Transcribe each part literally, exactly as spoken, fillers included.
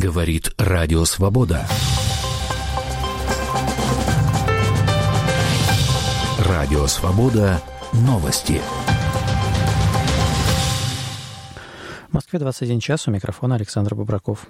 Говорит Радио Свобода. Радио Свобода. Новости. В Москве двадцать один час, у микрофона Александр Бобраков.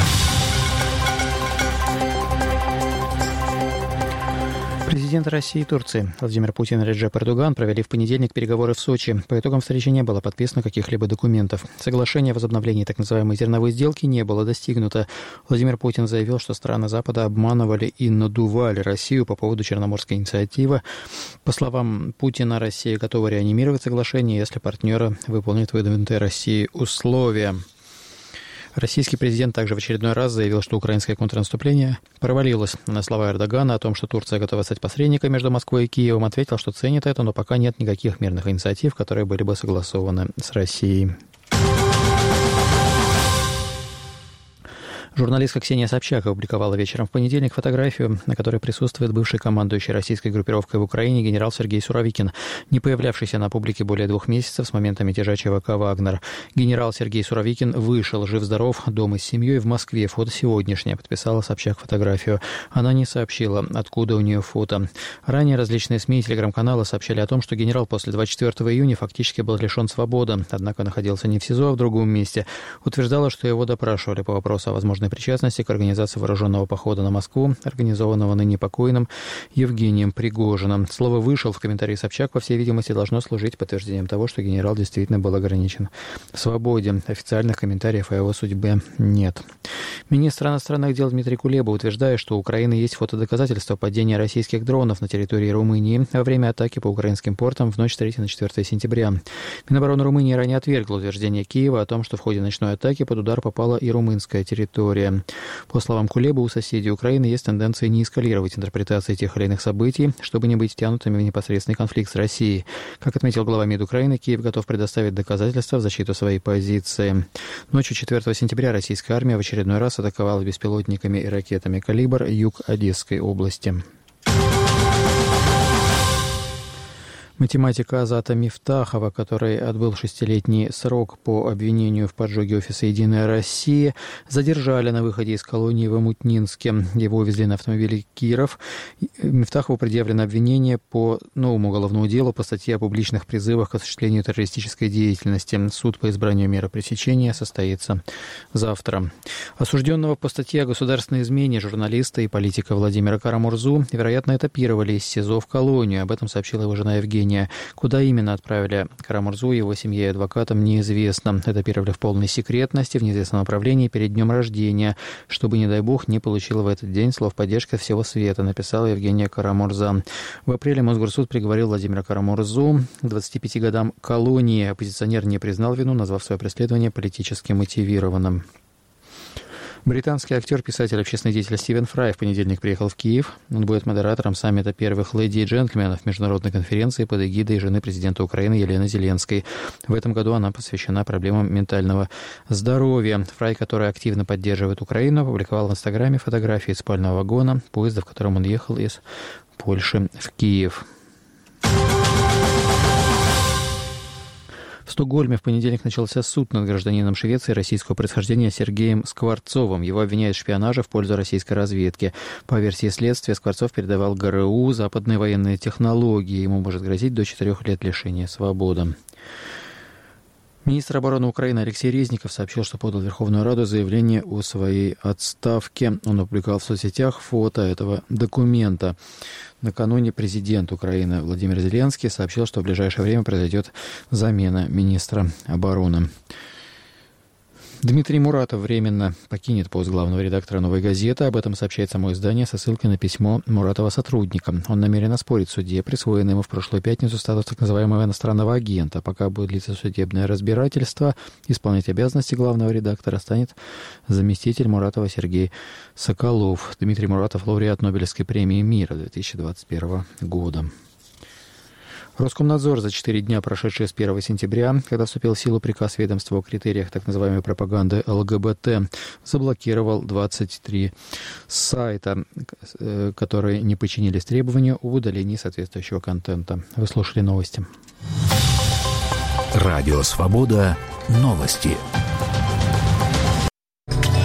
Президенты России и Турции Владимир Путин и Реджеп Эрдоган провели в понедельник переговоры в Сочи. По итогам встречи не было подписано каких-либо документов. Соглашение о возобновлении так называемой зерновой сделки не было достигнуто. Владимир Путин заявил, что страны Запада обманывали и надували Россию по поводу Черноморской инициативы. По словам Путина, Россия готова реанимировать соглашение, если партнеры выполнят выдвинутые Россией условия. Российский президент также в очередной раз заявил, что украинское контрнаступление провалилось. На слова Эрдогана о том, что Турция готова стать посредником между Москвой и Киевом, ответил, что ценит это, но пока нет никаких мирных инициатив, которые были бы согласованы с Россией. Журналистка Ксения Собчак опубликовала вечером в понедельник фотографию, на которой присутствует бывший командующий российской группировкой в Украине генерал Сергей Суровикин, не появлявшийся на публике более двух месяцев с момента мятежа ЧВК «Вагнер». Генерал Сергей Суровикин вышел, жив-здоров, дома с семьей в Москве. Фото сегодняшнее, подписала Собчак фотографию. Она не сообщила, откуда у нее фото. Ранее различные СМИ и телеграм-каналы сообщали о том, что генерал после двадцать четвёртого июня фактически был лишен свободы, однако находился не в СИЗО, а в другом месте. Утверждала, что его допрашивали по вопросу о возможной причастности к организации вооруженного похода на Москву, организованного ныне покойным Евгением Пригожиным. Слово «вышел» в комментарии Собчак, по всей видимости, должно служить подтверждением того, что генерал действительно был ограничен в свободе. Официальных комментариев о его судьбе нет. Министр иностранных дел Дмитрий Кулеба утверждает, что у Украины есть фотодоказательства падения российских дронов на территории Румынии во время атаки по украинским портам в ночь с третьего на четвёртое сентября. Минобороны Румынии ранее отвергла утверждение Киева о том, что в ходе ночной атаки под удар попала и румынская территория. По словам Кулебы, у соседей Украины есть тенденция не эскалировать интерпретации тех или иных событий, чтобы не быть втянутыми в непосредственный конфликт с Россией. Как отметил глава МИД Украины, Киев готов предоставить доказательства в защиту своей позиции. Ночью четвёртого сентября российская армия в очередной раз атаковала беспилотниками и ракетами «Калибр» юг Одесской области. Математика Азата Мифтахова, который отбыл шестилетний срок по обвинению в поджоге офиса «Единая Россия», задержали на выходе из колонии в Омутнинске. Его увезли на автомобиле Киров. Мифтахову предъявлено обвинение по новому уголовному делу по статье о публичных призывах к осуществлению террористической деятельности. Суд по избранию меры пресечения состоится завтра. Осужденного по статье о государственной измене журналиста и политика Владимира Карамурзу, вероятно, этапировали из СИЗО в колонию. Об этом сообщила его жена Евгения. Куда именно отправили Карамурзу, его семье и адвокатам, неизвестно. Этапировали в полной секретности, в неизвестном направлении перед днем рождения, чтобы, не дай бог, не получил в этот день слов поддержки от всего света, написала Евгения Карамурза. В апреле Мосгорсуд приговорил Владимира Карамурзу к двадцати пяти годам колонии. Оппозиционер не признал вину, назвав свое преследование политически мотивированным. Британский актер, писатель, общественный деятель Стивен Фрай в понедельник приехал в Киев. Он будет модератором саммита первых леди и джентльменов международной конференции под эгидой жены президента Украины Елены Зеленской. В этом году она посвящена проблемам ментального здоровья. Фрай, который активно поддерживает Украину, опубликовал в Инстаграме фотографии спального вагона поезда, в котором он ехал из Польши в Киев. В Стокгольме в понедельник начался суд над гражданином Швеции российского происхождения Сергеем Скворцовым. Его обвиняют в шпионаже в пользу российской разведки. По версии следствия, Скворцов передавал ГРУ западные военные технологии. Ему может грозить до четырех лет лишения свободы. Министр обороны Украины Алексей Резников сообщил, что подал в Верховную Раду заявление о своей отставке. Он опубликовал в соцсетях фото этого документа. Накануне президент Украины Владимир Зеленский сообщил, что в ближайшее время произойдет замена министра обороны. Дмитрий Муратов временно покинет пост главного редактора «Новой газеты». Об этом сообщает само издание со ссылкой на письмо Муратова сотрудникам. Он намерен оспорить в суде присвоенный ему в прошлую пятницу статус так называемого иностранного агента. Пока будет длиться судебное разбирательство, исполнять обязанности главного редактора станет заместитель Муратова Сергей Соколов. Дмитрий Муратов — лауреат Нобелевской премии мира две тысячи двадцать первого года. Роскомнадзор за четыре дня, прошедшие с первого сентября, когда вступил в силу приказ ведомства о критериях так называемой пропаганды ЛГБТ, заблокировал двадцать три сайта, которые не подчинились требованию об удалении соответствующего контента. Вы слушали новости. Радио Свобода. Новости.